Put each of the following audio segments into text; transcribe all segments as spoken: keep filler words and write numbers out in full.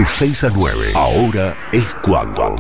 De seis a nueve, ahora es cuando.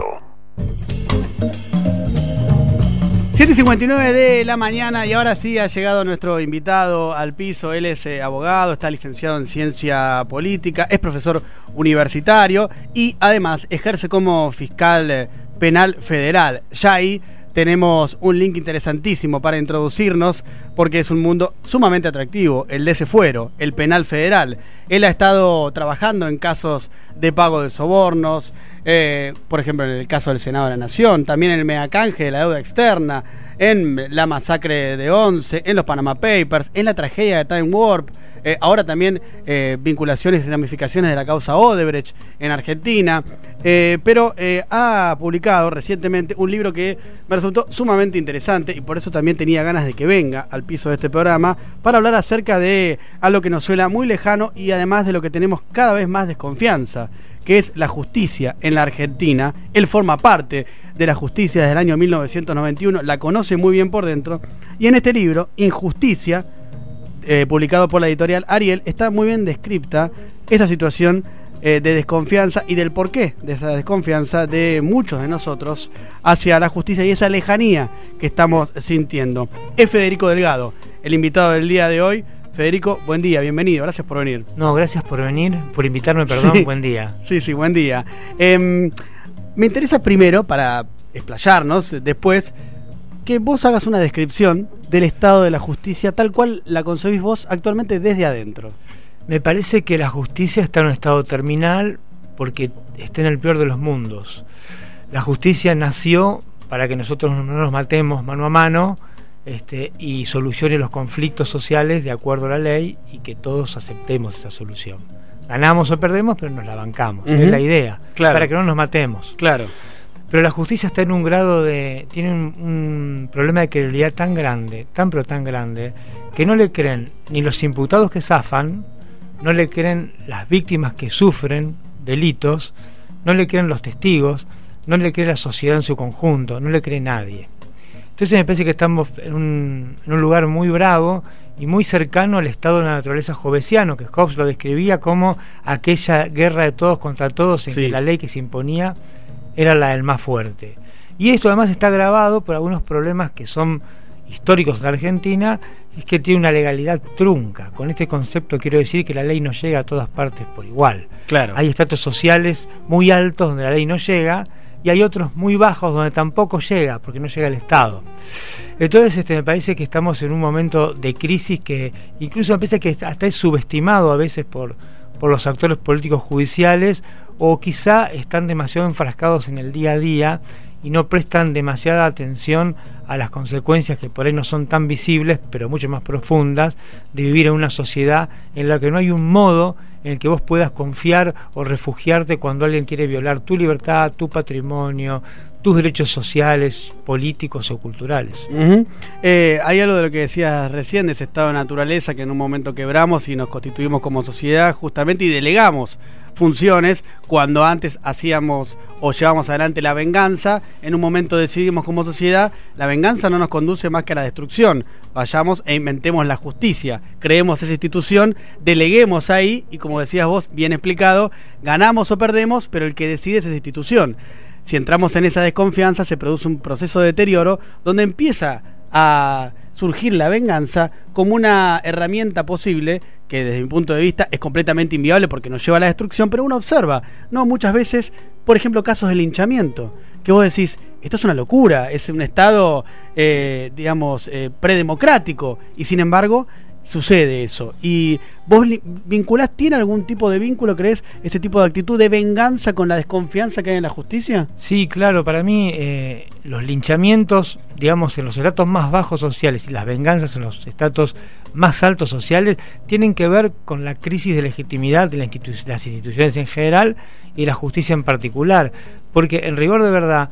siete y cincuenta y nueve de la mañana y ahora sí ha llegado nuestro invitado al piso. Él es eh, abogado, está licenciado en ciencia política, es profesor universitario y además ejerce como fiscal eh, penal federal. Ya ahí tenemos un link interesantísimo para introducirnos porque es un mundo sumamente atractivo, el de ese fuero, el penal federal. Él ha estado trabajando en casos de pago de sobornos, eh, por ejemplo en el caso del Senado de la Nación, también en el megacanje de la deuda externa, en la masacre de Once, en los Panama Papers, en la tragedia de Time Warp, eh, ahora también eh, vinculaciones y ramificaciones de la causa Odebrecht en Argentina, eh, pero eh, ha publicado recientemente un libro que me resultó sumamente interesante y por eso también tenía ganas de que venga al piso de este programa para hablar acerca de algo que nos suena muy lejano y además de lo que tenemos cada vez más desconfianza, que es la justicia en la Argentina. Él forma parte de la justicia desde el año mil novecientos noventa y uno, la conoce muy bien por dentro, y en este libro, Injusticia, eh, publicado por la editorial Ariel, está muy bien descripta esa situación eh, de desconfianza y del porqué de esa desconfianza de muchos de nosotros hacia la justicia y esa lejanía que estamos sintiendo. Es Federico Delgado, el invitado del día de hoy. Federico, buen día, bienvenido, gracias por venir. No, gracias por venir, por invitarme, perdón, sí. Buen día. Sí, sí, buen día. Eh, me interesa primero, para explayarnos después, que vos hagas una descripción del estado de la justicia tal cual la concebís vos actualmente desde adentro. Me parece que la justicia está en un estado terminal porque está en el peor de los mundos. La justicia nació para que nosotros no nos matemos mano a mano, Este, y solucione los conflictos sociales de acuerdo a la ley y que todos aceptemos esa solución. Ganamos o perdemos, pero nos la bancamos. Uh-huh. Es la idea, claro. Para que no nos matemos. Claro. Pero la justicia está en un grado de... tiene un, un problema de credibilidad tan grande, tan pero tan grande, que no le creen ni los imputados que zafan, no le creen las víctimas que sufren delitos, no le creen los testigos, no le cree la sociedad en su conjunto, no le cree nadie. Entonces me parece que estamos en un, en un lugar muy bravo y muy cercano al estado de la naturaleza hobbesiano, que Hobbes lo describía como aquella guerra de todos contra todos en sí. Que la ley que se imponía era la del más fuerte. Y esto además está agravado por algunos problemas que son históricos en la Argentina, es que tiene una legalidad trunca. Con este concepto quiero decir que la ley no llega a todas partes por igual. Claro. Hay estratos sociales muy altos donde la ley no llega, y hay otros muy bajos donde tampoco llega, porque no llega el Estado. Entonces este, me parece que estamos en un momento de crisis que incluso me parece que hasta es subestimado a veces por, por los actores políticos judiciales, o quizá están demasiado enfrascados en el día a día y no prestan demasiada atención a las consecuencias que por ahí no son tan visibles, pero mucho más profundas, de vivir en una sociedad en la que no hay un modo en el que vos puedas confiar o refugiarte cuando alguien quiere violar tu libertad, tu patrimonio, tus derechos sociales, políticos o culturales. Uh-huh. Eh, hay algo de lo que decías recién, de ese estado de naturaleza que en un momento quebramos y nos constituimos como sociedad justamente y delegamos funciones cuando antes hacíamos o llevamos adelante la venganza. En un momento decidimos como sociedad, la venganza no nos conduce más que a la destrucción. Vayamos e inventemos la justicia, creemos esa institución, deleguemos ahí y como decías vos, bien explicado, ganamos o perdemos, pero el que decide es esa institución. Si entramos en esa desconfianza se produce un proceso de deterioro donde empieza a surgir la venganza como una herramienta posible que desde mi punto de vista es completamente inviable porque nos lleva a la destrucción, pero uno observa, no muchas veces, por ejemplo, casos de linchamiento, que vos decís, esto es una locura, es un estado, eh, digamos, eh, predemocrático, y sin embargo sucede eso. Y vos vinculás, ¿tiene algún tipo de vínculo, crees, ese tipo de actitud de venganza con la desconfianza que hay en la justicia? Sí, claro, para mí eh, los linchamientos, digamos, en los estratos más bajos sociales y las venganzas en los estratos más altos sociales tienen que ver con la crisis de legitimidad de la institu- las instituciones en general y la justicia en particular, porque en rigor de verdad,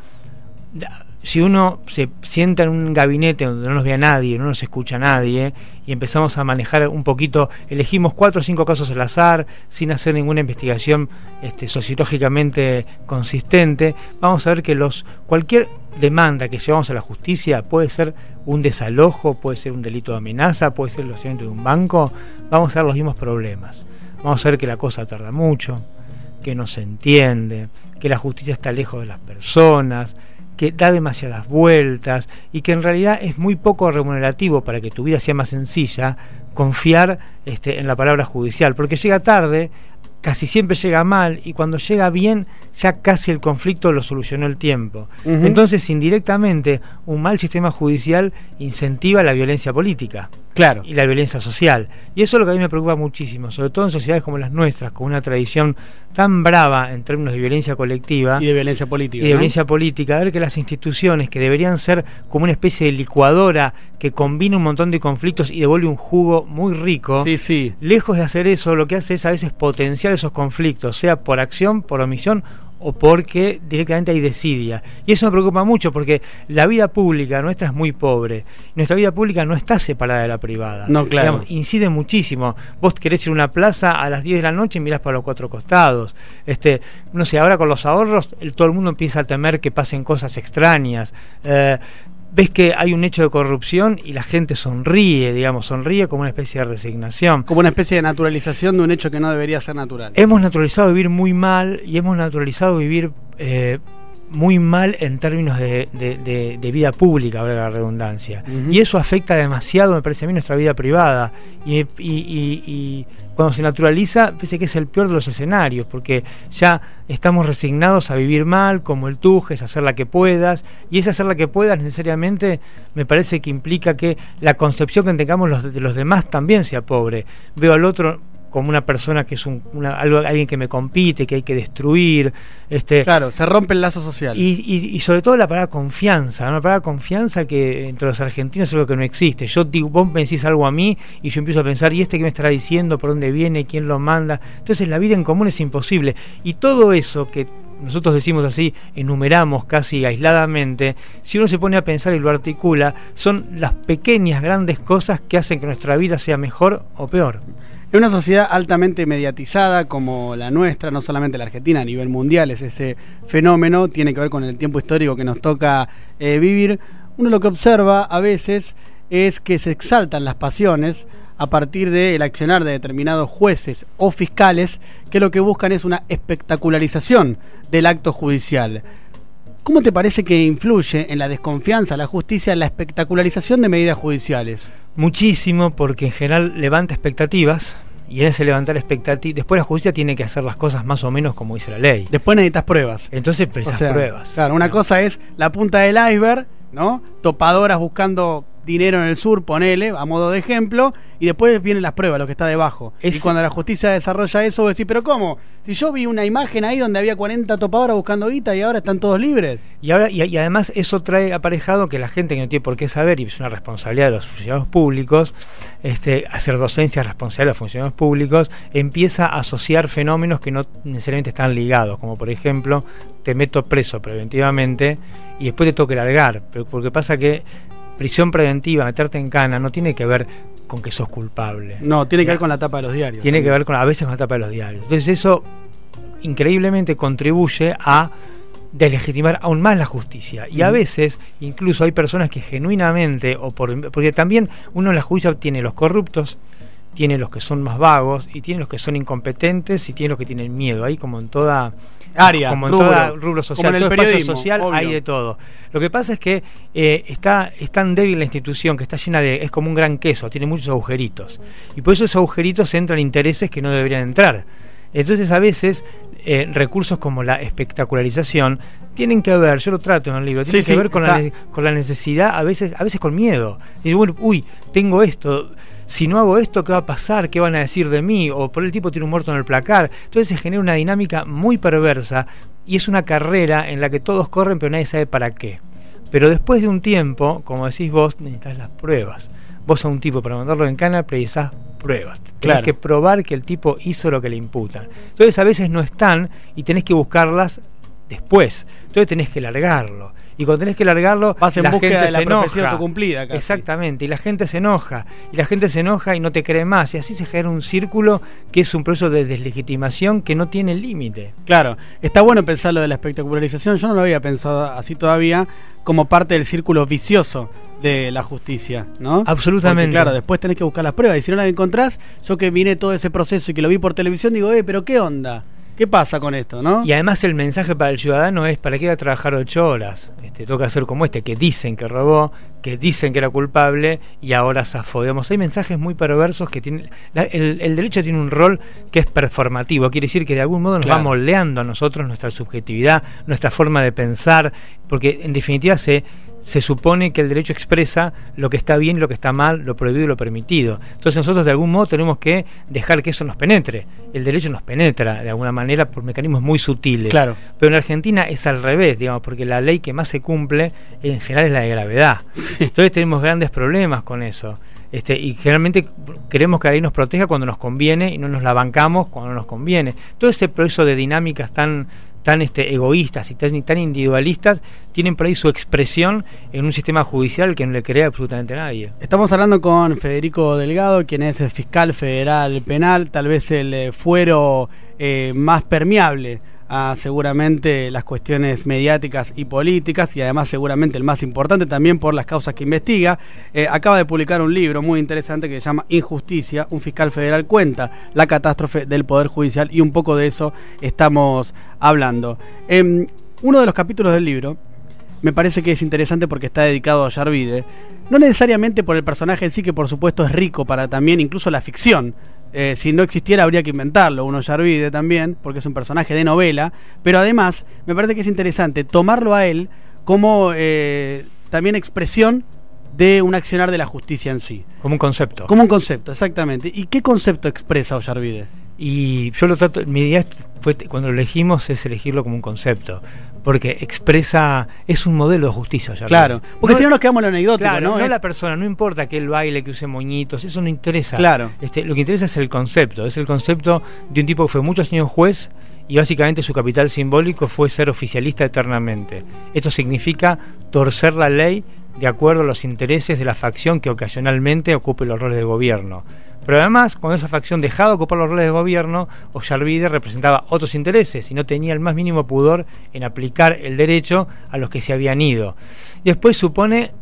si uno se sienta en un gabinete donde no nos ve a nadie, no nos escucha a nadie, y empezamos a manejar un poquito, elegimos cuatro o cinco casos al azar, sin hacer ninguna investigación este, sociológicamente consistente, vamos a ver que los cualquier demanda que llevamos a la justicia puede ser un desalojo, puede ser un delito de amenaza, puede ser el vaciamiento de un banco, vamos a ver los mismos problemas. Vamos a ver que la cosa tarda mucho, que no se entiende, que la justicia está lejos de las personas, que da demasiadas vueltas y que en realidad es muy poco remunerativo para que tu vida sea más sencilla confiar este, en la palabra judicial, porque llega tarde, casi siempre llega mal, y cuando llega bien ya casi el conflicto lo solucionó el tiempo. Uh-huh. Entonces, indirectamente, un mal sistema judicial incentiva la violencia política. Claro. Y la violencia social. Y eso es lo que a mí me preocupa muchísimo, sobre todo en sociedades como las nuestras, con una tradición tan brava en términos de violencia colectiva. Y de violencia política. Y de ¿no? violencia política. A ver que las instituciones, que deberían ser como una especie de licuadora que combina un montón de conflictos y devuelve un jugo muy rico. Sí, sí. Lejos de hacer eso, lo que hace es a veces potenciar esos conflictos, sea por acción, por omisión, o porque directamente hay desidia. Y eso me preocupa mucho, porque la vida pública nuestra es muy pobre. Nuestra vida pública no está separada de la privada. No, claro. Digamos, incide muchísimo. Vos querés ir a una plaza a las diez de la noche y mirás para los cuatro costados. Este, no sé, ahora con los ahorros, el, todo el mundo empieza a temer que pasen cosas extrañas. Eh, ves que hay un hecho de corrupción y la gente sonríe, digamos, sonríe como una especie de resignación. Como una especie de naturalización de un hecho que no debería ser natural. Hemos naturalizado vivir muy mal y hemos naturalizado vivir eh, muy mal en términos de, de, de, de vida pública, valga la redundancia. Uh-huh. Y eso afecta demasiado, me parece a mí, nuestra vida privada. Y, y, y, y cuando se naturaliza, parece que es el peor de los escenarios, porque ya estamos resignados a vivir mal, como el tujes, hacer la que puedas, y ese hacer la que puedas necesariamente me parece que implica que la concepción que tengamos los, de los demás también sea pobre. Veo al otro como una persona que es un, una, algo, alguien que me compite, que hay que destruir. Este, claro, se rompe el lazo social. Y, y, y sobre todo la palabra confianza, ¿no? La palabra confianza que entre los argentinos es algo que no existe. Yo digo, vos me decís algo a mí y yo empiezo a pensar, ¿y este qué me estará diciendo? ¿Por dónde viene? ¿Quién lo manda? Entonces la vida en común es imposible. Y todo eso que nosotros decimos así, enumeramos casi aisladamente, si uno se pone a pensar y lo articula, son las pequeñas, grandes cosas que hacen que nuestra vida sea mejor o peor. En una sociedad altamente mediatizada como la nuestra, no solamente la Argentina, a nivel mundial, es ese fenómeno, tiene que ver con el tiempo histórico que nos toca eh, vivir. Uno lo que observa a veces es que se exaltan las pasiones a partir del accionar de determinados jueces o fiscales que lo que buscan es una espectacularización del acto judicial. ¿Cómo te parece que influye en la desconfianza a la justicia la espectacularización de medidas judiciales? Muchísimo, porque en general levanta expectativas, y en ese levantar expectativas, después la justicia tiene que hacer las cosas más o menos como dice la ley. Después necesitas pruebas. Entonces precisas o sea, pruebas. Claro, una ¿no? cosa es la punta del iceberg, ¿no? Topadoras buscando dinero en el sur, ponele, a modo de ejemplo, y después vienen las pruebas, lo que está debajo. Es... Y cuando la justicia desarrolla eso, vos decís, ¿pero cómo? Si yo vi una imagen ahí donde había cuarenta topadoras buscando guita y ahora están todos libres. Y ahora y, y además eso trae aparejado que la gente que no tiene por qué saber, y es una responsabilidad de los funcionarios públicos, este, hacer docencia responsable de los funcionarios públicos, empieza a asociar fenómenos que no necesariamente están ligados, como por ejemplo, te meto preso preventivamente y después te tengo que largar, pero porque pasa que prisión preventiva, meterte en cana, no tiene que ver con que sos culpable. No, tiene que ver con la tapa de los diarios. Tiene que ver con, a veces con la tapa de los diarios. Entonces eso increíblemente contribuye a deslegitimar aún más la justicia. Y a veces incluso hay personas que genuinamente, o por, porque también uno en la justicia tiene los corruptos, tiene los que son más vagos, y tiene los que son incompetentes, y tiene los que tienen miedo. Ahí como en toda área, como en rubro, toda rubro social, como en el todo periodismo espacio social, obvio. Hay de todo. Lo que pasa es que eh, está es tan débil la institución que está llena de, es como un gran queso, tiene muchos agujeritos, y por eso esos agujeritos entran intereses que no deberían entrar. Entonces a veces eh, recursos como la espectacularización tienen que ver, yo lo trato en el libro, tienen sí, que sí, ver con la, con la necesidad, a veces a veces con miedo. Dice, bueno, uy, tengo esto, si no hago esto, ¿qué va a pasar? ¿Qué van a decir de mí? O por el tipo tiene un muerto en el placar. Entonces se genera una dinámica muy perversa y es una carrera en la que todos corren pero nadie sabe para qué. Pero después de un tiempo, como decís vos, necesitas las pruebas. Vos a un tipo para mandarlo en cana precisás pruebas. Tenés claro. que probar que el tipo hizo lo que le imputan. Entonces a veces no están y tenés que buscarlas después. Entonces tenés que largarlo. Y cuando tenés que largarlo, vas en la búsqueda gente de la se profesión enoja. autocumplida casi. Exactamente, y la gente se enoja. Y la gente se enoja y no te cree más. Y así se genera un círculo que es un proceso de deslegitimación que no tiene límite. Claro, está bueno pensar lo de la espectacularización. Yo no lo había pensado así todavía, como parte del círculo vicioso de la justicia, ¿no? Absolutamente. Porque, claro, después tenés que buscar las pruebas. Y si no las encontrás, yo que miré todo ese proceso y que lo vi por televisión, digo, eh, pero ¿qué onda? ¿Qué pasa con esto, no? Y además el mensaje para el ciudadano es: ¿para qué ir a trabajar ocho horas? Este, toca hacer como este, que dicen que robó, que dicen que era culpable y ahora zafó. Digamos, hay mensajes muy perversos que tienen... La, el, el derecho tiene un rol que es performativo, quiere decir que de algún modo nos Claro. va moldeando a nosotros nuestra subjetividad, nuestra forma de pensar, porque en definitiva se... se supone que el derecho expresa lo que está bien y lo que está mal, lo prohibido y lo permitido. Entonces nosotros de algún modo tenemos que dejar que eso nos penetre. El derecho nos penetra de alguna manera por mecanismos muy sutiles. Claro. Pero en Argentina es al revés, digamos, porque la ley que más se cumple en general es la de gravedad. Sí. Entonces tenemos grandes problemas con eso. Este, y generalmente queremos que la ley nos proteja cuando nos conviene y no nos la bancamos cuando no nos conviene. Todo ese proceso de dinámicas tan tan este, egoístas y tan, tan individualistas tienen por ahí su expresión en un sistema judicial que no le crea absolutamente a nadie. Estamos hablando con Federico Delgado, quien es el fiscal federal penal, tal vez el eh, fuero eh, más permeable a seguramente las cuestiones mediáticas y políticas, y además seguramente el más importante también por las causas que investiga. Eh, acaba de publicar un libro muy interesante que se llama Injusticia, un fiscal federal cuenta la catástrofe del Poder Judicial, y un poco de eso estamos hablando. Eh, uno de los capítulos del libro me parece que es interesante porque está dedicado a Ollarvide, no necesariamente por el personaje en sí, que por supuesto es rico para también incluso la ficción. Eh, si no existiera habría que inventarlo, un Ollarvide también, porque es un personaje de novela, pero además me parece que es interesante tomarlo a él como eh, también expresión de un accionar de la justicia en sí. Como un concepto. Como un concepto, exactamente. ¿Y qué concepto expresa Ollarvide? Y yo lo trato, mi idea fue, cuando lo elegimos, es elegirlo como un concepto, porque expresa, es un modelo de justicia. Ollarvide. Claro, porque no, si no nos quedamos en lo anecdótico, claro, ¿no? no Es... la persona, no importa que él baile, que use moñitos, eso no interesa. Claro. Este, lo que interesa es el concepto, es el concepto de un tipo que fue muchos años juez y básicamente su capital simbólico fue ser oficialista eternamente. Esto significa torcer la ley de acuerdo a los intereses de la facción que ocasionalmente ocupe los roles de gobierno. Pero además, cuando esa facción dejaba de ocupar los roles de gobierno, Ollarvide representaba otros intereses y no tenía el más mínimo pudor en aplicar el derecho a los que se habían ido. Y después supone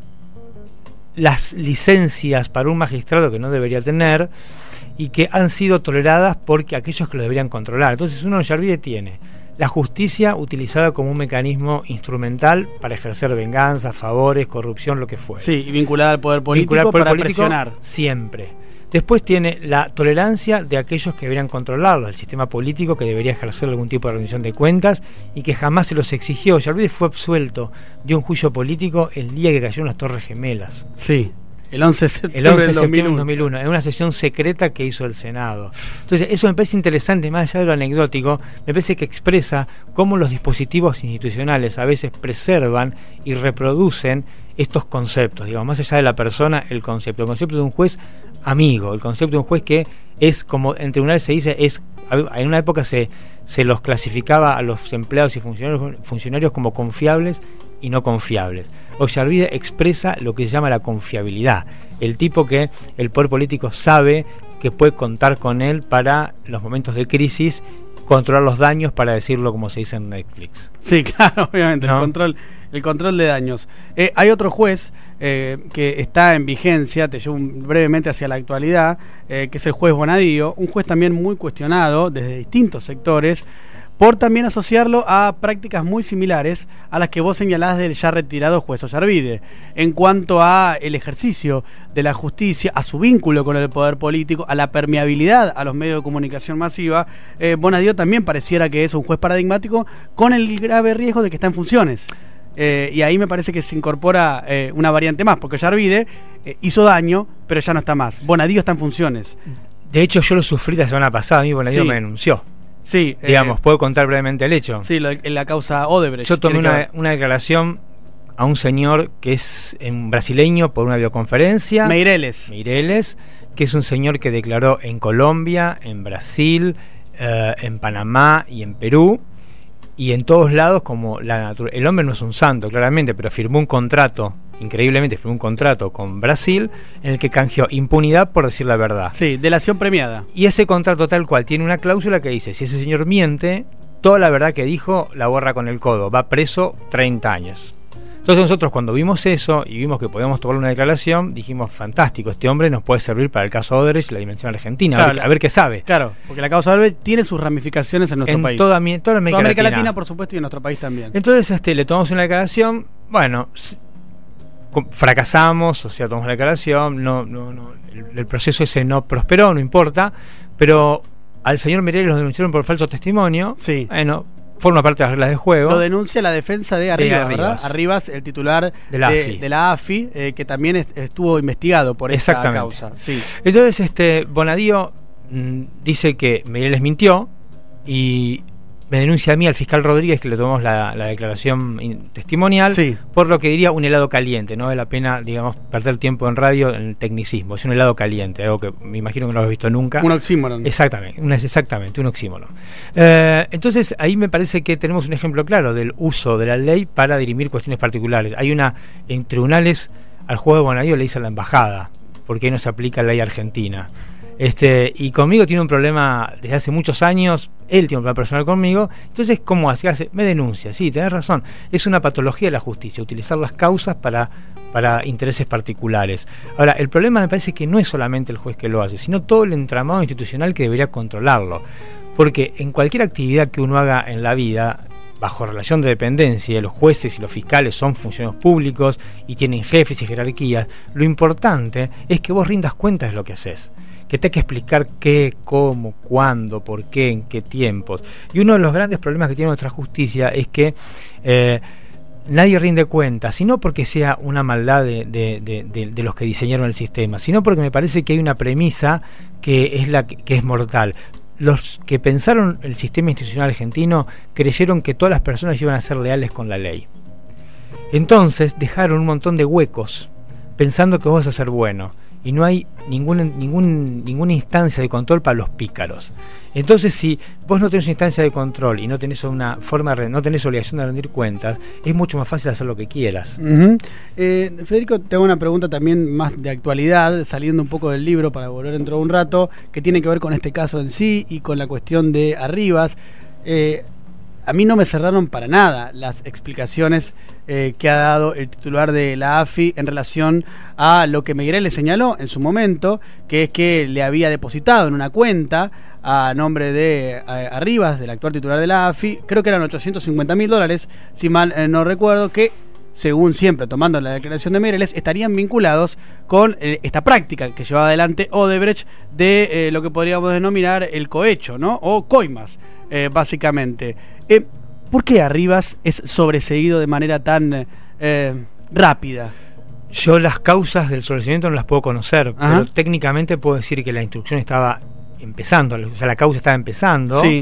las licencias para un magistrado que no debería tener y que han sido toleradas porque aquellos que lo deberían controlar. Entonces uno Ollarvide tiene la justicia utilizada como un mecanismo instrumental para ejercer venganza, favores, corrupción, lo que fuera. Sí, y vinculada al poder político Vinculada al poder para político, presionar. Siempre. Después tiene la tolerancia de aquellos que deberían controlarlo, el sistema político que debería ejercer algún tipo de rendición de cuentas y que jamás se los exigió. Ollarvide fue absuelto de un juicio político el día que cayeron las Torres Gemelas. Sí, el once de septiembre, El once de del septiembre dos del mil dos mil uno, en una sesión secreta que hizo el Senado. Entonces, eso me parece interesante, más allá de lo anecdótico, me parece que expresa cómo los dispositivos institucionales a veces preservan y reproducen estos conceptos, digamos, más allá de la persona, el concepto. El concepto de un juez amigo, el concepto de un juez que es, como en tribunales se dice, es en una época se, se los clasificaba a los empleados y funcionarios, funcionarios como confiables y no confiables. Ollarvide expresa lo que se llama la confiabilidad, el tipo que el poder político sabe que puede contar con él para los momentos de crisis, controlar los daños, para decirlo como se dice en Netflix. Sí, claro, obviamente, ¿no? el control el control de daños. Eh, hay otro juez eh, que está en vigencia, te llevo brevemente hacia la actualidad, eh, que es el juez Bonadío, un juez también muy cuestionado desde distintos sectores, por también asociarlo a prácticas muy similares a las que vos señalás del ya retirado juez Ollarvide, en cuanto a el ejercicio de la justicia, a su vínculo con el poder político, a la permeabilidad a los medios de comunicación masiva. eh, Bonadío también pareciera que es un juez paradigmático, con el grave riesgo de que está en funciones. Eh, y ahí me parece que se incorpora eh, una variante más, porque Ollarvide eh, hizo daño, pero ya no está más. Bonadío está en funciones. De hecho, yo lo sufrí la semana pasada, a mí Bonadío sí. me denunció. Sí, digamos, eh, puedo contar brevemente el hecho. Sí, lo, en la causa Odebrecht. Yo tomé una, una declaración a un señor que es un brasileño por una videoconferencia. Meireles. Meireles, que es un señor que declaró en Colombia, en Brasil, eh, en Panamá y en Perú. Y en todos lados, como la natura, el hombre no es un santo, claramente, pero firmó un contrato, increíblemente firmó un contrato con Brasil, en el que canjeó impunidad por decir la verdad. Sí, delación premiada. Y ese contrato tal cual tiene una cláusula que dice, si ese señor miente, toda la verdad que dijo la borra con el codo, va preso treinta años. Entonces nosotros cuando vimos eso y vimos que podíamos tomar una declaración, dijimos, fantástico, este hombre nos puede servir para el caso Odebrecht y la dimensión argentina, claro, a, ver, a ver qué sabe. Claro, porque la causa Odebrecht tiene sus ramificaciones en nuestro en país. Toda, toda América, toda América Latina. Latina, por supuesto, y en nuestro país también. Entonces este, le tomamos una declaración, bueno, fracasamos, o sea, tomamos la declaración, no, no, no, el, el proceso ese no prosperó, no importa, pero al señor Mireles lo denunciaron por falso testimonio. Sí. Bueno, forma parte de las reglas de juego. Lo denuncia la defensa de Arribas, de ¿verdad? Arribas, el titular de la de, AFI, de la AFI eh, que también est estuvo investigado por esta causa. Sí. Entonces, este Bonadío mmm, dice que Mireles mintió y me denuncia a mí, al fiscal Rodríguez, que le tomamos la, la declaración testimonial, sí, por lo que diría un helado caliente. No vale la pena, digamos, perder tiempo en radio en el tecnicismo. Es un helado caliente, algo que me imagino que no lo has visto nunca. Un oxímoron. Exactamente, un, exactamente, un oxímoron. Eh, entonces, ahí me parece que tenemos un ejemplo claro del uso de la ley para dirimir cuestiones particulares. Hay una, en tribunales, al juego de Bonadío le dice a la embajada, porque ahí no se aplica la ley argentina. Este, y conmigo tiene un problema desde hace muchos años, él tiene un problema personal conmigo, entonces ¿cómo hace? hace? Me denuncia, sí, tenés razón, es una patología de la justicia, utilizar las causas para, para intereses particulares. Ahora, el problema me parece que no es solamente el juez que lo hace, sino todo el entramado institucional que debería controlarlo, porque en cualquier actividad que uno haga en la vida, bajo relación de dependencia, los jueces y los fiscales son funcionarios públicos y tienen jefes y jerarquías, lo importante es que vos rindas cuentas de lo que haces, que te hay que explicar qué, cómo, cuándo, por qué, en qué tiempos. Y uno de los grandes problemas que tiene nuestra justicia es que eh, nadie rinde cuentas, sino porque sea una maldad de, de, de, de, de los que diseñaron el sistema, sino porque me parece que hay una premisa que es la que, que es mortal. Los que pensaron el sistema institucional argentino creyeron que todas las personas iban a ser leales con la ley. Entonces dejaron un montón de huecos, pensando que vos vas a ser bueno. Y no hay ningún, ningún, ninguna instancia de control para los pícaros. Entonces, si vos no tenés una instancia de control y no tenés una forma, de, no tenés obligación de rendir cuentas, es mucho más fácil hacer lo que quieras. Uh-huh. eh, Federico, te hago una pregunta también más de actualidad, saliendo un poco del libro para volver dentro de un rato, que tiene que ver con este caso en sí y con la cuestión de Arribas. Eh, A mí no me cerraron para nada las explicaciones eh, que ha dado el titular de la AFI en relación a lo que Meirelles le señaló en su momento, que es que le había depositado en una cuenta a nombre de eh, Arribas, del actual titular de la AFI, creo que eran ochocientos cincuenta mil dólares, si mal eh, no recuerdo, que según siempre tomando la declaración de Meirelles, estarían vinculados con eh, esta práctica que llevaba adelante Odebrecht de eh, lo que podríamos denominar el cohecho, ¿no? O coimas, eh, básicamente. Eh, ¿Por qué Arribas es sobreseído de manera tan eh, rápida? Yo las causas del sobreseimiento no las puedo conocer, Ajá. pero técnicamente puedo decir que la instrucción estaba empezando, o sea, la causa estaba empezando. Sí.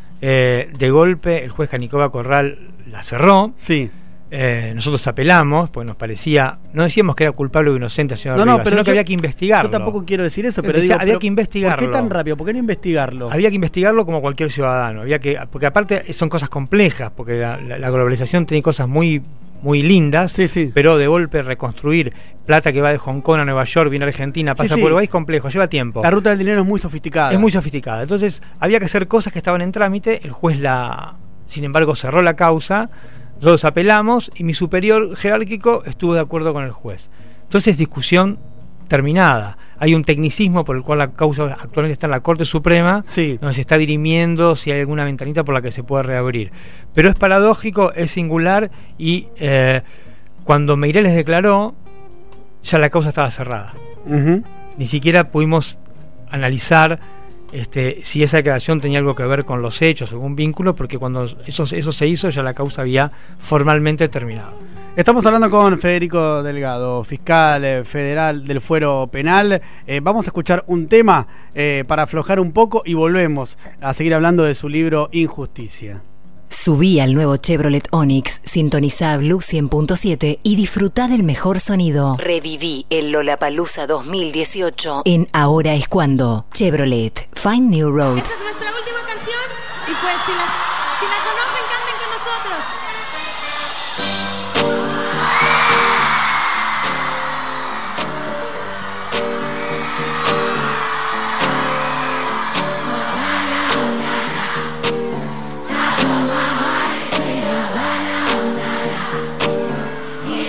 Eh, de golpe, el juez Canicova Corral la cerró. Sí. Eh, nosotros apelamos, pues nos parecía, no decíamos que era culpable o inocente el señor no, Arribas, no, pero sino yo, que había que investigarlo. Yo tampoco quiero decir eso, pero Entonces, digo, había pero que investigarlo. ¿por qué tan rápido? ¿Por qué no investigarlo? Había que investigarlo como cualquier ciudadano, había que, porque aparte son cosas complejas, porque la, la, la globalización tiene cosas muy muy lindas, sí, sí. pero de golpe reconstruir plata que va de Hong Kong a Nueva York, viene a Argentina, pasa sí, sí. por Uruguay, es complejo, lleva tiempo. La ruta del dinero es muy sofisticada. Es muy sofisticada. Entonces, había que hacer cosas que estaban en trámite, el juez la, sin embargo, cerró la causa, nosotros apelamos y mi superior jerárquico estuvo de acuerdo con el juez. Entonces, discusión terminada. Hay un tecnicismo por el cual la causa actualmente está en la Corte Suprema, sí. donde se está dirimiendo si hay alguna ventanita por la que se puede reabrir. Pero es paradójico, es singular y eh, cuando Meirelles declaró, ya la causa estaba cerrada. Uh-huh. Ni siquiera pudimos analizar este, si esa declaración tenía algo que ver con los hechos, algún vínculo, porque cuando eso, eso se hizo ya la causa había formalmente terminado. Estamos hablando con Federico Delgado, fiscal eh, federal del Fuero Penal. Eh, vamos a escuchar un tema eh, para aflojar un poco y volvemos a seguir hablando de su libro Injusticia. Subí al nuevo Chevrolet Onix, sintonizá Blue cien punto siete y disfrutá del mejor sonido. Reviví el Lollapalooza dos mil dieciocho en Ahora es Cuando. Chevrolet, find new roads. Esta es nuestra última canción y pues si, las, si la conocen, canten con nosotros. Yeah.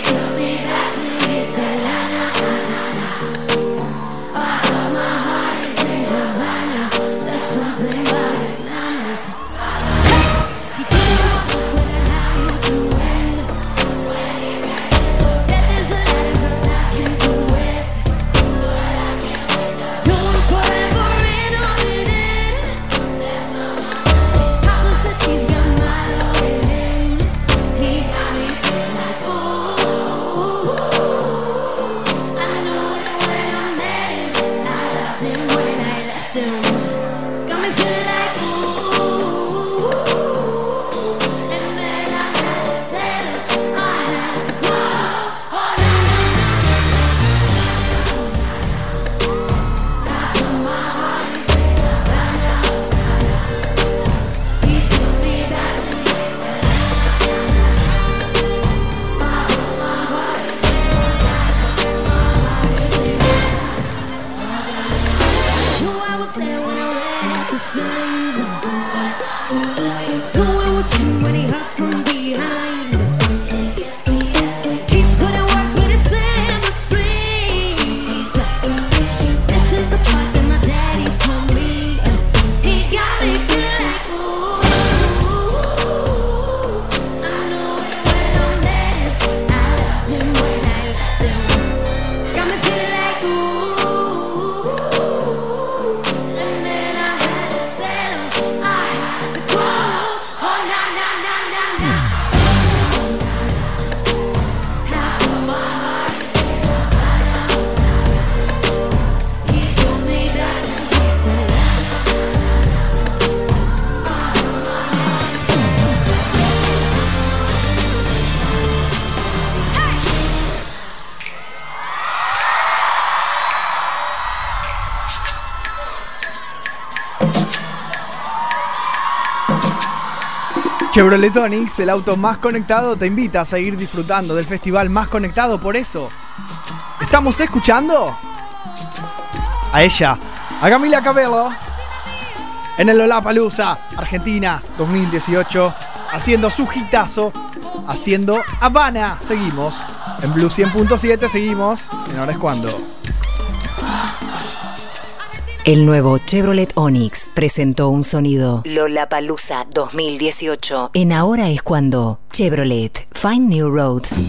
caught from behind. He's putting work, but it's in the streets. This is the part that my daddy told me. He got me feeling like ooh. I know it when I'm there. I loved him when I left him. Got me feeling like ooh. And then I had to tell him I had to go. Oh, na na na na na. Half of my heart is in Havana. He told me that he said. Chevrolet Onix, el auto más conectado, te invita a seguir disfrutando del festival más conectado. Por eso, ¿estamos escuchando? A ella, a Camila Cabello, en el Lollapalooza Argentina dos mil dieciocho, haciendo su hitazo, haciendo Habana. Seguimos en Blue cien punto siete, seguimos en Ahora es Cuando. El nuevo Chevrolet Onix presentó un sonido Lollapalooza dos mil dieciocho. En Ahora es Cuando. Chevrolet. Find New Roads.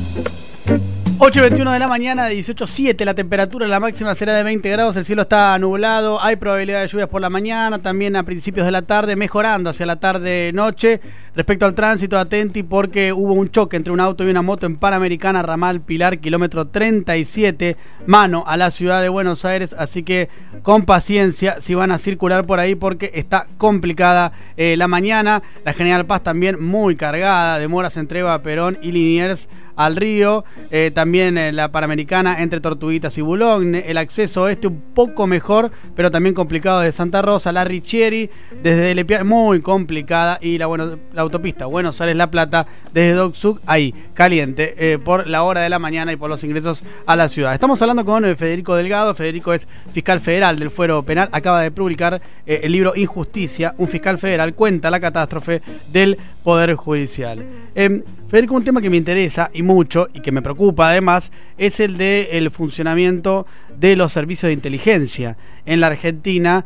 ocho y veintiuno de la mañana, dieciocho punto siete la temperatura, la máxima será de veinte grados, el cielo está nublado, hay probabilidad de lluvias por la mañana, también a principios de la tarde, mejorando hacia la tarde-noche. Respecto al tránsito, atenti porque hubo un choque entre un auto y una moto en Panamericana, ramal Pilar, kilómetro treinta y siete, mano a la ciudad de Buenos Aires, así que con paciencia si van a circular por ahí porque está complicada eh, la mañana. La General Paz también muy cargada, demoras entre Eva Perón y Liniers al río, eh, también eh, la Panamericana entre Tortuguitas y Boulogne, el acceso este un poco mejor, pero también complicado desde Santa Rosa, la Richieri desde Lepiane, muy complicada, y la, bueno, la autopista Buenos Aires-La Plata desde Dock Sud, ahí, caliente, eh, por la hora de la mañana y por los ingresos a la ciudad. Estamos hablando con eh, Federico Delgado. Federico es fiscal federal del Fuero Penal, acaba de publicar eh, el libro Injusticia, un fiscal federal cuenta la catástrofe del Poder Judicial. Eh, Federico, un tema que me interesa y mucho y que me preocupa además es el del funcionamiento de los servicios de inteligencia en la Argentina,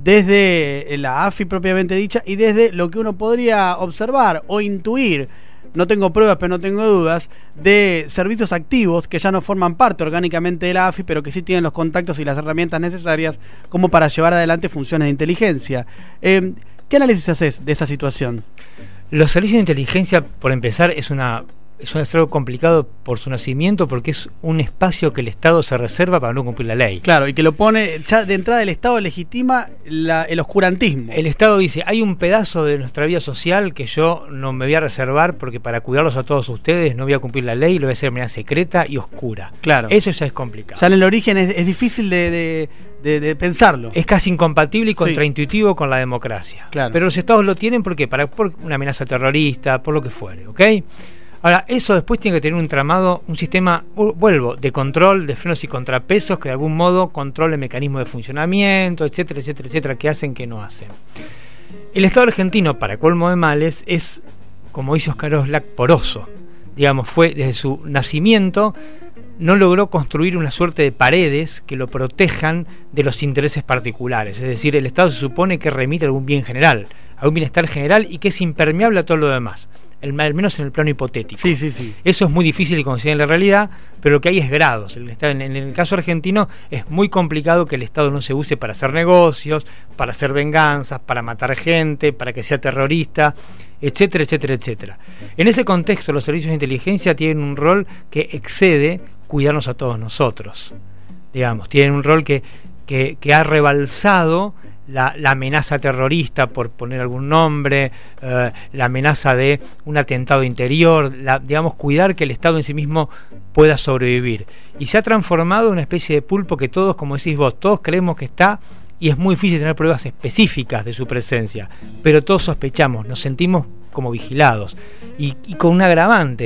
desde la A F I propiamente dicha y desde lo que uno podría observar o intuir, no tengo pruebas pero no tengo dudas, de servicios activos que ya no forman parte orgánicamente de la A F I, pero que sí tienen los contactos y las herramientas necesarias como para llevar adelante funciones de inteligencia. Eh, ¿Qué análisis haces de esa situación? Los servicios de inteligencia, por empezar, es una es algo complicado por su nacimiento, porque es un espacio que el Estado se reserva para no cumplir la ley. Claro, y que lo pone, ya de entrada el Estado legitima la, el oscurantismo. El Estado dice, hay un pedazo de nuestra vida social que yo no me voy a reservar porque para cuidarlos a todos ustedes no voy a cumplir la ley, lo voy a hacer de manera secreta y oscura. Claro. Eso ya es complicado. Ya en el origen es, es difícil de, de, de, de pensarlo. Es casi incompatible y contraintuitivo sí. con la democracia. Claro. Pero los Estados lo tienen ¿por qué? Para, por una amenaza terrorista, por lo que fuere, ¿ok? Ahora, eso después tiene que tener un tramado, un sistema, vuelvo, de control, de frenos y contrapesos, que de algún modo controle el mecanismo de funcionamiento, etcétera, etcétera, etcétera, que hacen, que no hacen. El Estado argentino, para colmo de males, es, como dice Oscar Oslak, poroso. Digamos, fue desde su nacimiento, no logró construir una suerte de paredes que lo protejan de los intereses particulares. Es decir, el Estado se supone que remite a algún bien general, a un bienestar general y que es impermeable a todo lo demás. El, al menos en el plano hipotético. Sí, sí, sí. Eso es muy difícil de conseguir en la realidad, pero lo que hay es grados. El, en, en el caso argentino es muy complicado que el Estado no se use para hacer negocios, para hacer venganzas, para matar gente, para que sea terrorista, etcétera, etcétera, etcétera. En ese contexto, los servicios de inteligencia tienen un rol que excede cuidarnos a todos nosotros. Digamos, tienen un rol que, que, que ha rebalsado La, la amenaza terrorista, por poner algún nombre, eh, la amenaza de un atentado interior, la, digamos, cuidar que el Estado en sí mismo pueda sobrevivir. Y se ha transformado en una especie de pulpo que todos, como decís vos, todos creemos que está, y es muy difícil tener pruebas específicas de su presencia, pero todos sospechamos, nos sentimos como vigilados. Y, y con un agravante,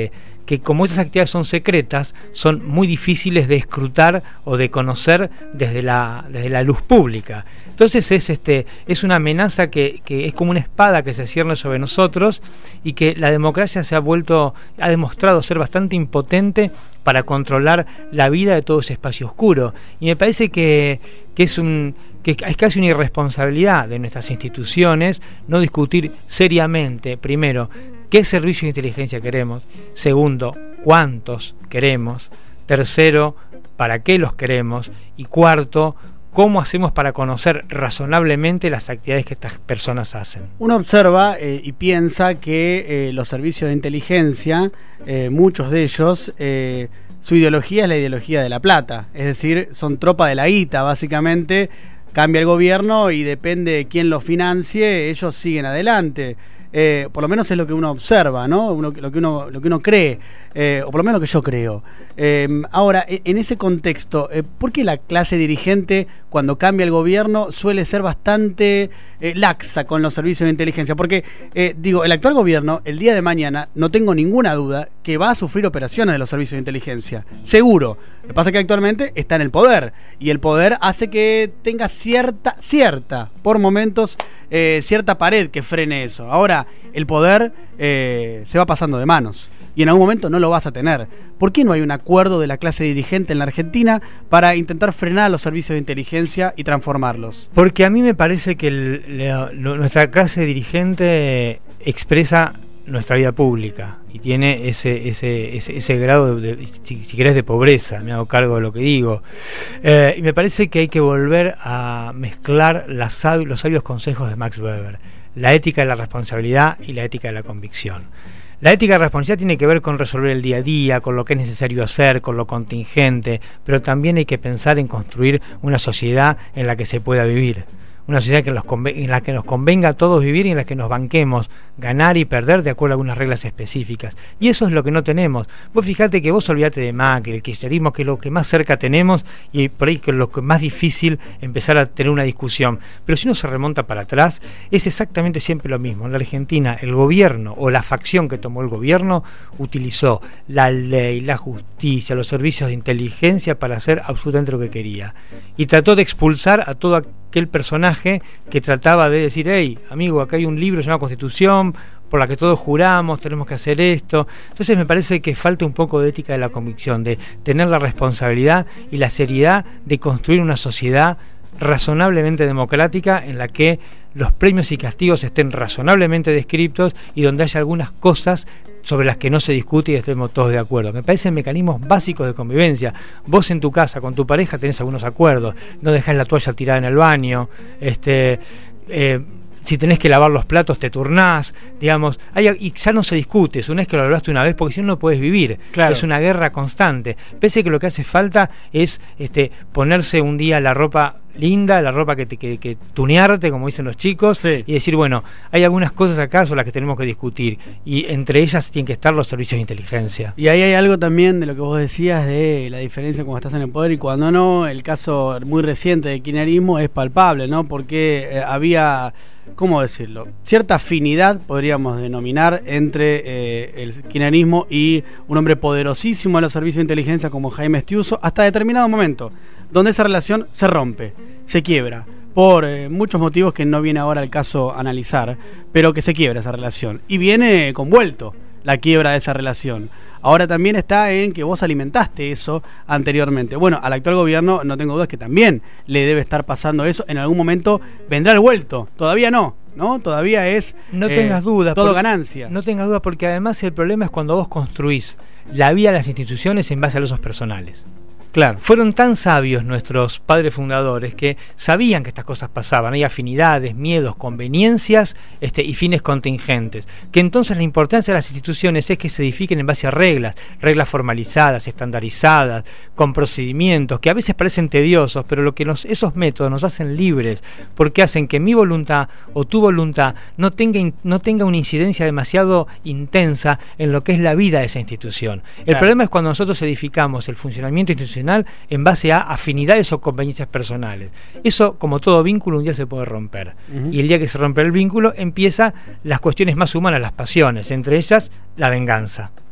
que como esas actividades son secretas, son muy difíciles de escrutar o de conocer desde la, desde la luz pública. Entonces es, este, es una amenaza que, que es como una espada que se cierne sobre nosotros, y que la democracia se ha vuelto, ha demostrado ser bastante impotente para controlar la vida de todo ese espacio oscuro. Y me parece que, que, es, un, que es casi una irresponsabilidad de nuestras instituciones no discutir seriamente, primero, qué servicios de inteligencia queremos; segundo, cuántos queremos; tercero, para qué los queremos; y cuarto, ¿cómo hacemos para conocer razonablemente las actividades que estas personas hacen? Uno observa eh, y piensa que eh, los servicios de inteligencia, eh, muchos de ellos, eh, su ideología es la ideología de la plata. Es decir, son tropa de la guita, básicamente. Cambia el gobierno y depende de quién los financie, ellos siguen adelante. Eh, por lo menos es lo que uno observa, ¿no? Uno, lo que uno, lo que uno cree, eh, o por lo menos lo que yo creo. Eh, ahora, en ese contexto, eh, ¿por qué la clase dirigente, cuando cambia el gobierno, suele ser bastante eh, laxa con los servicios de inteligencia? Porque, eh, digo, el actual gobierno, el día de mañana, no tengo ninguna duda que va a sufrir operaciones de los servicios de inteligencia. Seguro. Lo que pasa es que actualmente está en el poder, y el poder hace que tenga cierta, cierta, por momentos, eh, cierta pared que frene eso. Ahora, el poder eh, se va pasando de manos, y en algún momento no lo vas a tener. ¿Por qué no hay un acuerdo de la clase dirigente en la Argentina para intentar frenar los servicios de inteligencia y transformarlos? Porque a mí me parece que el, la, lo, nuestra clase dirigente expresa nuestra vida pública y tiene ese ese ese, ese grado de, de si, si querés, de pobreza. Me hago cargo de lo que digo, eh, y me parece que hay que volver a mezclar las sab- los sabios consejos de Max Weber: la ética de la responsabilidad y la ética de la convicción. La ética de la responsabilidad tiene que ver con resolver el día a día, con lo que es necesario hacer, con lo contingente, pero también hay que pensar en construir una sociedad en la que se pueda vivir. Una sociedad que nos conven- en la que nos convenga a todos vivir y en la que nos banquemos, ganar y perder de acuerdo a algunas reglas específicas. Y eso es lo que no tenemos. Vos fijate que vos olvidate de Macri, el kirchnerismo, que es lo que más cerca tenemos, y por ahí que es lo que más difícil empezar a tener una discusión. Pero si uno se remonta para atrás, es exactamente siempre lo mismo. En la Argentina, el gobierno o la facción que tomó el gobierno utilizó la ley, la justicia, los servicios de inteligencia para hacer absolutamente lo que quería. Y trató de expulsar a todo aquel personaje que trataba de decir: hey, amigo, acá hay un libro llamado Constitución por la que todos juramos, tenemos que hacer esto. Entonces me parece que falta un poco de ética de la convicción, de tener la responsabilidad y la seriedad de construir una sociedad razonablemente democrática, en la que los premios y castigos estén razonablemente descritos y donde haya algunas cosas sobre las que no se discute y estemos todos de acuerdo. Me parecen mecanismos básicos de convivencia. Vos en tu casa con tu pareja tenés algunos acuerdos: no dejás la toalla tirada en el baño, este eh, si tenés que lavar los platos te turnás, digamos, hay, y ya no se discute, es una vez que lo hablaste una vez, porque si no, no puedes vivir. Claro. Es una guerra constante. Pese que lo que hace falta es este, ponerse un día la ropa linda, la ropa que, te, que, que tunearte, como dicen los chicos, sí, y decir, bueno, hay algunas cosas acá sobre las que tenemos que discutir, y entre ellas tienen que estar los servicios de inteligencia. Y ahí hay algo también de lo que vos decías de la diferencia cuando estás en el poder y cuando no. El caso muy reciente del kirchnerismo es palpable, ¿no? Porque eh, había, ¿cómo decirlo?, cierta afinidad, podríamos denominar, entre eh, el kirchnerismo y un hombre poderosísimo de los servicios de inteligencia como Jaime Estiuso, hasta determinado momento, donde esa relación se rompe, se quiebra, por eh, muchos motivos que no viene ahora al caso analizar, pero que se quiebra esa relación. Y viene convuelto la quiebra de esa relación. Ahora también está en que vos alimentaste eso anteriormente. Bueno, al actual gobierno no tengo dudas que también le debe estar pasando eso. En algún momento vendrá el vuelto. Todavía no, ¿no? Todavía es no eh, tengas dudas, todo por, ganancia. No tengas dudas, porque además el problema es cuando vos construís la vida de las instituciones en base a los usos personales. Claro. Fueron tan sabios nuestros padres fundadores que sabían que estas cosas pasaban. Hay afinidades, miedos, conveniencias este, y fines contingentes. Que entonces la importancia de las instituciones es que se edifiquen en base a reglas, reglas formalizadas, estandarizadas, con procedimientos que a veces parecen tediosos, pero lo que nos, esos métodos nos hacen libres, porque hacen que mi voluntad o tu voluntad no tenga, no tenga una incidencia demasiado intensa en lo que es la vida de esa institución. El claro. problema es cuando nosotros edificamos el funcionamiento institucional en base a afinidades o conveniencias personales. Eso, como todo vínculo, un día se puede romper. Uh-huh. Y el día que se rompe el vínculo, empiezan las cuestiones más humanas, las pasiones, entre ellas la venganza.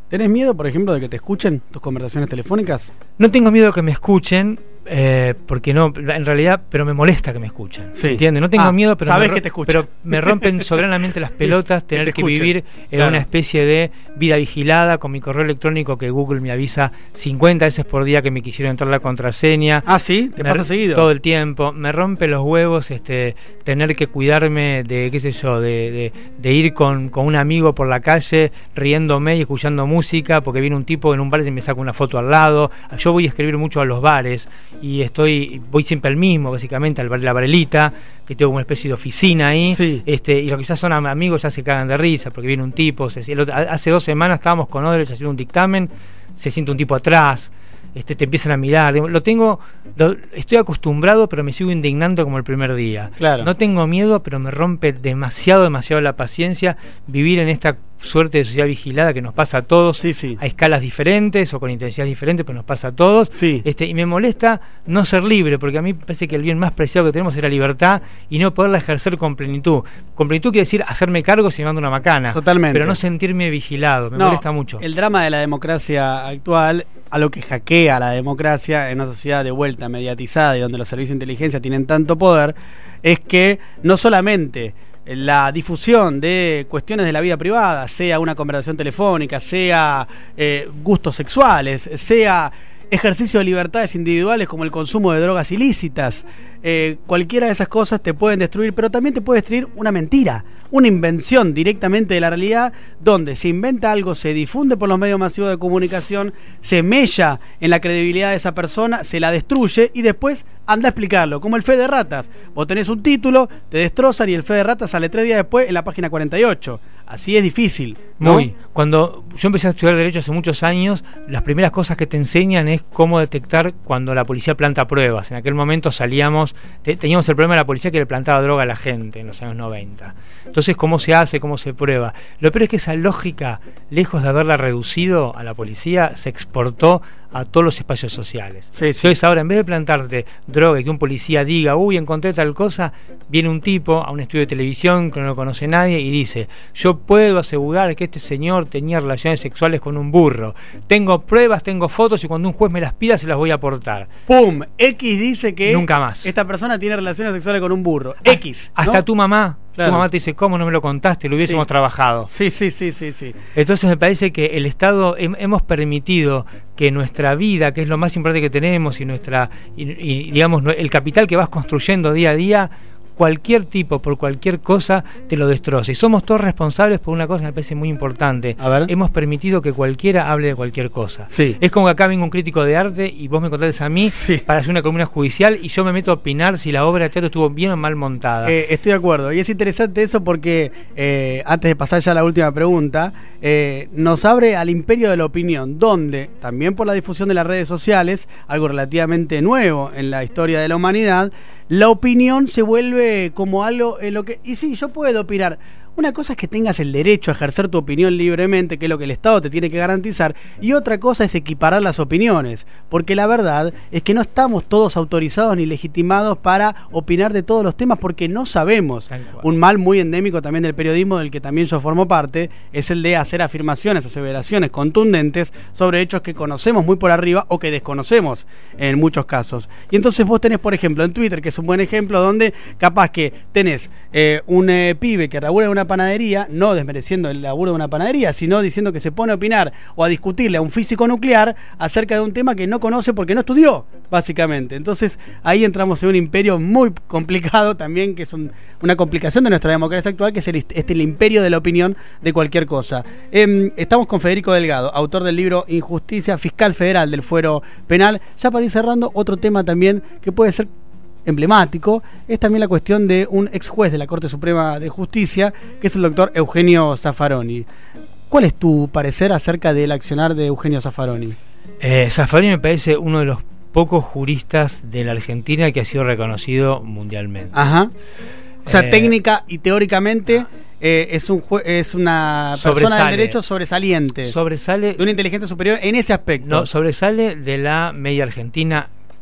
¿Tenés miedo, por ejemplo, de que te escuchen tus conversaciones telefónicas? No tengo miedo que me escuchen, eh, porque no, en realidad, pero me molesta que me escuchen. Sí. ¿Se entiende? No tengo Ah, miedo, pero sabés me, ro- que te escuchan. pero me rompen soberanamente las pelotas tener te que escuchen. vivir en Claro. una especie de vida vigilada con mi correo electrónico que Google me avisa cincuenta veces por día que me quisieron entrar la contraseña. Ah, sí, te Me pasa r- seguido. Todo el tiempo. Me rompe los huevos este tener que cuidarme de, qué sé yo, de, de, de ir con, con un amigo por la calle riéndome y escuchando música porque viene un tipo en un bar y me saca una foto al lado. Yo voy a escribir mucho a los bares y estoy voy siempre al mismo, básicamente, al bar de la Varelita, que tengo una especie de oficina ahí. Sí. Este, y los que ya son am- amigos ya se cagan de risa porque viene un tipo. Se, el otro- hace dos semanas estábamos con Odrech haciendo un dictamen, se siente un tipo atrás. Este, te empiezan a mirar, lo tengo, lo, estoy acostumbrado, pero me sigo indignando como el primer día. Claro. No tengo miedo, pero me rompe demasiado, demasiado la paciencia vivir en esta suerte de sociedad vigilada que nos pasa a todos, Sí, sí. a escalas diferentes o con intensidades diferentes, pero nos pasa a todos. Sí. Este, y me molesta no ser libre, porque a mí me parece que el bien más preciado que tenemos es la libertad y no poderla ejercer con plenitud. Con plenitud quiere decir hacerme cargo si me mando una macana. Totalmente. Pero no sentirme vigilado, me No, molesta mucho. El drama de la democracia actual, a lo que hackea la democracia en una sociedad de vuelta mediatizada y donde los servicios de inteligencia tienen tanto poder, es que no solamente la difusión de cuestiones de la vida privada, sea una conversación telefónica, sea eh, gustos sexuales, sea ejercicio de libertades individuales como el consumo de drogas ilícitas, eh, cualquiera de esas cosas te pueden destruir, pero también te puede destruir una mentira, una invención directamente de la realidad, donde se inventa algo, se difunde por los medios masivos de comunicación, se mella en la credibilidad de esa persona, se la destruye y después anda a explicarlo, como el fe de ratas. Vos tenés un título, te destrozan y el fe de ratas sale tres días después en la página cuarenta y ocho. Así es difícil, ¿no? Muy. Cuando yo empecé a estudiar Derecho hace muchos años, las primeras cosas que te enseñan es cómo detectar cuando la policía planta pruebas. En aquel momento salíamos, te, teníamos el problema de la policía que le plantaba droga a la gente en los años noventa. Entonces, ¿cómo se hace? ¿Cómo se prueba? Lo peor es que esa lógica, lejos de haberla reducido a la policía, se exportó a todos los espacios sociales. Sí, sí. Entonces ahora, en vez de plantarte droga y que un policía diga, uy, encontré tal cosa, viene un tipo a un estudio de televisión que no lo conoce nadie y dice, yo puedo asegurar que este señor tenía relaciones sexuales con un burro. Tengo pruebas, tengo fotos y cuando un juez me las pida se las voy a aportar. ¡Pum! X dice que Nunca más. esta persona tiene relaciones sexuales con un burro. X. ¿no? Hasta tu mamá, Claro. tu mamá te dice, ¿cómo no me lo contaste? Lo hubiésemos Sí. trabajado. Sí, sí, sí, sí, sí. Entonces me parece que el Estado hem- hemos permitido que nuestra vida, que es lo más importante que tenemos, y nuestra y, y, digamos no- el capital que vas construyendo día a día, cualquier tipo, por cualquier cosa, te lo destroza. Y somos todos responsables por una cosa que me parece muy importante. A ver. Hemos permitido que cualquiera hable de cualquier cosa. Sí. Es como que acá venga un crítico de arte y vos me contrates a mí Sí. para hacer una columna judicial y yo me meto a opinar si la obra de teatro estuvo bien o mal montada. Eh, estoy de acuerdo. Y es interesante eso porque, eh, antes de pasar ya a la última pregunta, eh, nos abre al imperio de la opinión, donde, también por la difusión de las redes sociales, algo relativamente nuevo en la historia de la humanidad, la opinión se vuelve como algo en lo que... Y sí, yo puedo opinar. Una cosa es que tengas el derecho a ejercer tu opinión libremente, que es lo que el Estado te tiene que garantizar, y otra cosa es equiparar las opiniones, porque la verdad es que no estamos todos autorizados ni legitimados para opinar de todos los temas, porque no sabemos. Tal cual. Un mal muy endémico también del periodismo, del que también yo formo parte, es el de hacer afirmaciones, aseveraciones contundentes sobre hechos que conocemos muy por arriba o que desconocemos en muchos casos. Y entonces vos tenés, por ejemplo, en Twitter, que es un buen ejemplo, donde capaz que tenés eh, un eh, pibe que labura en una panadería, no desmereciendo el laburo de una panadería, sino diciendo que se pone a opinar o a discutirle a un físico nuclear acerca de un tema que no conoce porque no estudió, básicamente. Entonces ahí entramos en un imperio muy complicado también, que es un, una complicación de nuestra democracia actual, que es el, este, el imperio de la opinión de cualquier cosa. Eh, estamos con Federico Delgado, autor del libro Injusticia, fiscal federal del Fuero Penal. Ya para ir cerrando, otro tema también que puede ser emblemático es también la cuestión de un ex juez de la Corte Suprema de Justicia, que es el doctor Eugenio Zaffaroni. ¿Cuál es tu parecer acerca del accionar de Eugenio Zaffaroni? Eh, Zaffaroni me parece uno de los pocos juristas de la Argentina que ha sido reconocido mundialmente. Ajá. O sea, Eh, técnica y teóricamente eh, es un jue- es una persona Sobresale. del derecho sobresaliente, Sobresale, de una inteligencia superior en ese aspecto. no, sobresale de la media argentina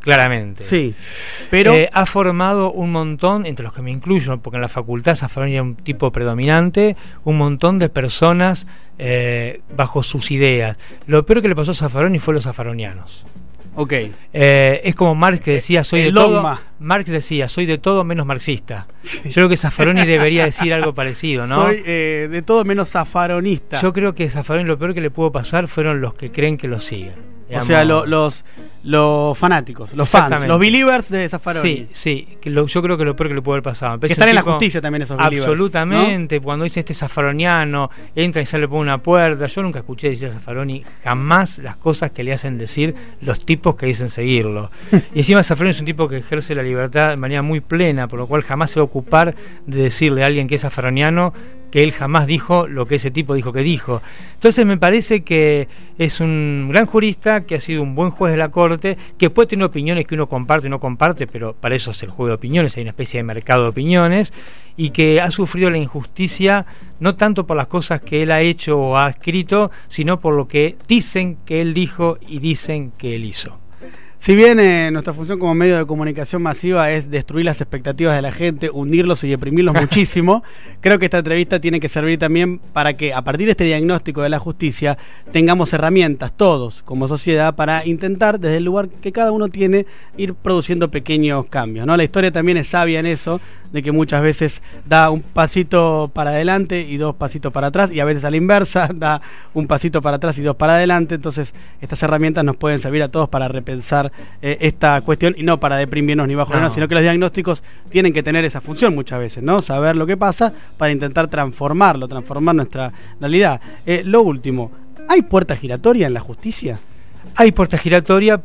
claramente. Sí, pero... Eh, ha formado un montón, entre los que me incluyo, porque en la facultad Zaffaroni era un tipo predominante, un montón de personas eh, bajo sus ideas. Lo peor que le pasó a Zaffaroni fue los zaffaronianos. Ok. Eh, es como Marx que decía, soy El de dogma. todo. Marx decía, soy de todo menos marxista. Sí. Yo creo que Zaffaroni debería decir algo parecido, ¿no? Soy eh, de todo menos zaffaronista. Yo creo que Zaffaroni lo peor que le pudo pasar fueron los que creen que lo siguen. O Digamos, sea, lo- los, los fanáticos, los fans, Exactamente. los believers de Zaffaroni. Sí, sí, que lo- yo creo que lo peor que le pudo haber pasado. Me Que parece están un en la tipo- justicia también esos believers. Absolutamente, cuando dice este zaffaroniano, entra y sale por una puerta. Yo nunca escuché decir a Zaffaroni jamás las cosas que le hacen decir los tipos que dicen seguirlo. Y encima Zaffaroni es un tipo que ejerce la libertad de manera muy plena, por lo cual jamás se va a ocupar de decirle a alguien que es zaffaroniano que él jamás dijo lo que ese tipo dijo que dijo. Entonces me parece que es un gran jurista, que ha sido un buen juez de la corte, que puede tener opiniones que uno comparte o no comparte, pero para eso es el juego de opiniones, hay una especie de mercado de opiniones, y que ha sufrido la injusticia no tanto por las cosas que él ha hecho o ha escrito, sino por lo que dicen que él dijo y dicen que él hizo. Si bien eh, nuestra función como medio de comunicación masiva es destruir las expectativas de la gente, hundirlos y deprimirlos muchísimo, creo que esta entrevista tiene que servir también para que a partir de este diagnóstico de la justicia tengamos herramientas todos como sociedad para intentar desde el lugar que cada uno tiene ir produciendo pequeños cambios, ¿no? La historia también es sabia en eso, de que muchas veces da un pasito para adelante y dos pasitos para atrás, y a veces a la inversa da un pasito para atrás y dos para adelante. Entonces estas herramientas nos pueden servir a todos para repensar eh, esta cuestión y no para deprimirnos ni bajonernos, No. sino que los diagnósticos tienen que tener esa función muchas veces, ¿no? Saber lo que pasa para intentar transformarlo, transformar nuestra realidad. Eh, lo último, ¿hay puerta giratoria en la justicia? Hay puerta giratoria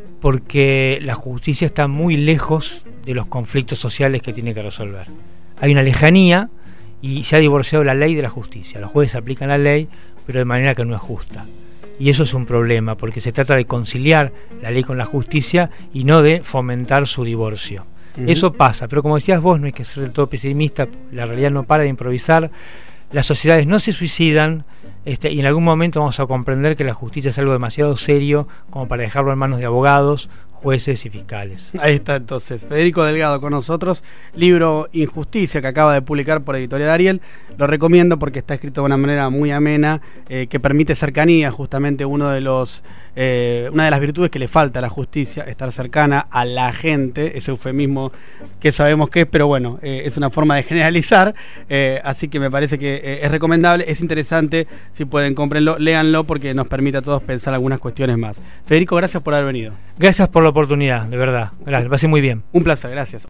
porque la justicia está muy lejos de los conflictos sociales que tiene que resolver. Hay una lejanía y se ha divorciado la ley de la justicia. Los jueces aplican la ley, pero de manera que no es justa. Y eso es un problema, porque se trata de conciliar la ley con la justicia y no de fomentar su divorcio. Ujú. Eso pasa, pero como decías vos, no hay que ser del todo pesimista, la realidad no para de improvisar, las sociedades no se suicidan, este, y en algún momento vamos a comprender que la justicia es algo demasiado serio como para dejarlo en manos de abogados, jueces y fiscales. Ahí está entonces, Federico Delgado con nosotros, libro Injusticia que acaba de publicar por Editorial Ariel, lo recomiendo porque está escrito de una manera muy amena, eh, que permite cercanía, justamente uno de los, eh, una de las virtudes que le falta a la justicia, estar cercana a la gente, ese eufemismo que sabemos que es, pero bueno, eh, es una forma de generalizar, eh, así que me parece que eh, es recomendable, es interesante, si pueden cómprenlo, léanlo porque nos permite a todos pensar algunas cuestiones más. Federico, gracias por haber venido. Gracias por la oportunidad, de verdad. Gracias, lo pasé muy bien. Un placer, gracias.